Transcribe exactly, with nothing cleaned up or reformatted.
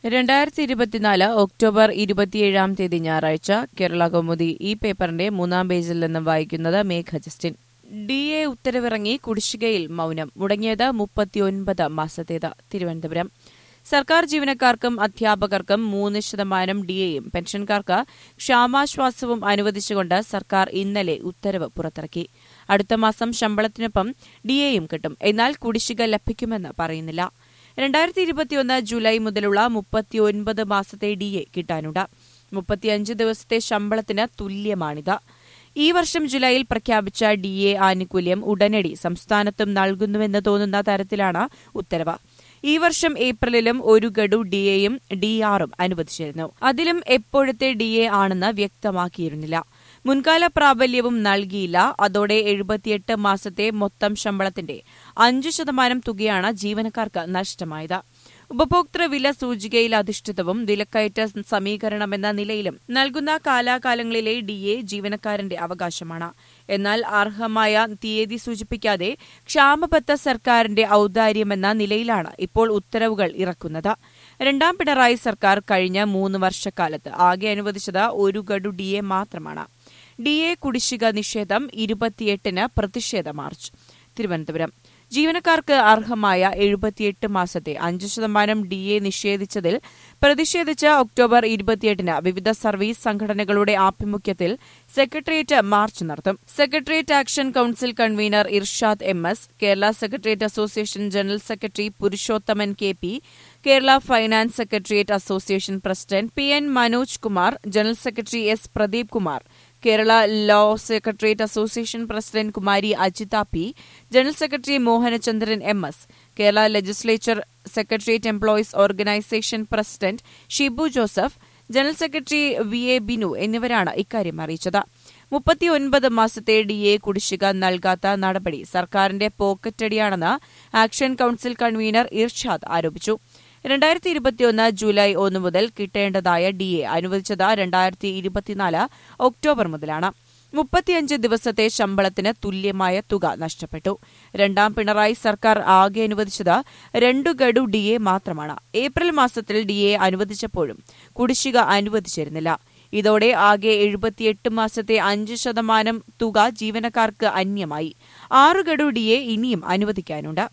രണ്ടായിരത്തി ഇരുപത്തിനാല് ഒക്ടോബർ ഇരുപത്തിയേഴാം തീയതി ഞായറാഴ്ച കേരള കൗമുദി ഈ പേപ്പറിന്റെ മൂന്നാം പേജിൽ നിന്നും വായിക്കുന്നത് മേഘ ജസ്റ്റിൻ. ഡി എ ഉത്തരവിറങ്ങി കുടിശ്ശികയിൽ മൌനം മുടങ്ങിയത് മുപ്പത്തിയൊൻപത് മാസത്തേത്. തിരുവനന്തപുരം സർക്കാർ ജീവനക്കാർക്കും അധ്യാപകർക്കും മൂന്ന് ശതമാനം ഡിഎയും പെൻഷൻകാർക്ക് ക്ഷാമാശ്വാസവും അനുവദിച്ചുകൊണ്ട് സർക്കാർ ഇന്നലെ ഉത്തരവ് പുറത്തിറക്കി. അടുത്ത മാസം ശമ്പളത്തിനൊപ്പം ഡിഎയും കിട്ടും. എന്നാൽ കുടിശ്ശിക ലഭിക്കുമെന്ന് പറയുന്നില്ല. രണ്ടായിരത്തി ഇരുപത്തിയൊന്ന് ജൂലൈ മുതലുള്ള മുപ്പത്തിയൊൻപത് മാസത്തെ ഡിഎ കിട്ടാനുണ്ട്. മുപ്പത്തിയഞ്ച് ദിവസത്തെ ശമ്പളത്തിന് തുല്യമാണിത്. ഈ വർഷം ജൂലൈയിൽ പ്രഖ്യാപിച്ച ഡിഎ ആനുകൂല്യം ഉടനടി സംസ്ഥാനത്തും നൽകുന്നുവെന്ന് തോന്നുന്ന തരത്തിലാണ് ഉത്തരവ്. ഈ വർഷം ഏപ്രിലിലും ഒരു ഗഡു ഡിഎയും ഡിആറും അനുവദിച്ചിരുന്നു. അതിലും എപ്പോഴത്തെ ഡിഎ ആണെന്ന് വ്യക്തമാക്കിയിരുന്നില്ല. മുൻകാല പ്രാബല്യവും നൽകിയില്ല. അതോടെ എഴുപത്തിയെട്ട് മാസത്തെ മൊത്തം ശമ്പളത്തിന്റെ അഞ്ചു ശതമാനം തുകയാണ് ജീവനക്കാർക്ക് നഷ്ടമായത്. ഉപഭോക്തൃ വില സൂചികയിൽ അധിഷ്ഠിതവും വിലക്കയറ്റ സമീകരണമെന്ന നിലയിലും നൽകുന്ന കാലാകാലങ്ങളിലെ ഡിഎ ജീവനക്കാരന്റെ അവകാശമാണ്. എന്നാൽ അർഹമായ തീയതി സൂചിപ്പിക്കാതെ ക്ഷാമബത്ത സർക്കാരിന്റെ ഔദാര്യമെന്ന നിലയിലാണ് ഇപ്പോൾ ഉത്തരവുകൾ ഇറക്കുന്നത്. രണ്ടാം പിണറായി സർക്കാർ കഴിഞ്ഞ മൂന്ന് വർഷക്കാലത്ത് ആകെ അനുവദിച്ചത് ഒരു ഗഡു ഡിഎ മാത്രമാണ്. ഡിഎ കുടിശ്ശിക നിഷേധം ഇരുപത്തിയെട്ടിന് പ്രതിഷേധ മാർച്ച്. തിരുവനന്തപുരം ജീവനക്കാർക്ക് അർഹമായ എഴുപത്തിയെട്ട് മാസത്തെ അഞ്ച് ശതമാനം ഡിഎ നിഷേധിച്ചതിൽ പ്രതിഷേധിച്ച് ഒക്ടോബർ ഇരുപത്തിയെട്ടിന് വിവിധ സർവീസ് സംഘടനകളുടെ ആഭിമുഖ്യത്തിൽ സെക്രട്ടേറിയറ്റ് മാർച്ച് നടത്തും. Secretariat action council convener Irshad M S, Kerala secretariat association general secretary Purushothaman K P, Kerala finance secretariat association president P N Manoj Kumar, general secretary S Pradeep Kumar, Kerala law secretariat association president Kumari Ajitha P, general secretary Mohanachandran M S, Kerala legislature secretariat employees organisation president Shibu Joseph, general secretary V A Binu എന്നിവരാണ് ഇക്കാര്യം അറിയിച്ചത്. മുപ്പത്തിയൊൻപത് മാസത്തെ DA കുടിശ്ശിക നൽകാത്ത നടപടി സർക്കാരിന്റെ പോക്കറ്റടിയാണെന്ന് ആക്ഷൻ കൌൺസിൽ കൺവീനർ ഇർഷാദ് ആരോപിച്ചു. രണ്ടായിരത്തി ഇരുപത്തിയൊന്ന് ജൂലൈ ഒന്ന് മുതൽ കിട്ടേണ്ടതായ ഡിഎ അനുവദിച്ചത് രണ്ടായിരത്തി ഇരുപത്തിനാല് ഒക്ടോബർ മുതലാണ്. മുപ്പത്തിയഞ്ച് ദിവസത്തെ ശമ്പളത്തിന് തുല്യമായ തുക നഷ്ടപ്പെട്ടു. രണ്ടാം പിണറായി സർക്കാർ ആകെ അനുവദിച്ചത് രണ്ടു ഗഡു ഡിഎ മാത്രമാണ്. ഏപ്രിൽ മാസത്തിൽ ഡിഎ അനുവദിച്ചപ്പോഴും കുടിശ്ശിക അനുവദിച്ചിരുന്നില്ല. ഇതോടെ ആകെ എഴുപത്തിയെട്ട് മാസത്തെ അഞ്ച് ശതമാനം തുക ജീവനക്കാർക്ക് അന്യമായി. ആറ് ഗഡു ഡിഎ ഇനിയും അനുവദിക്കാനുണ്ട്.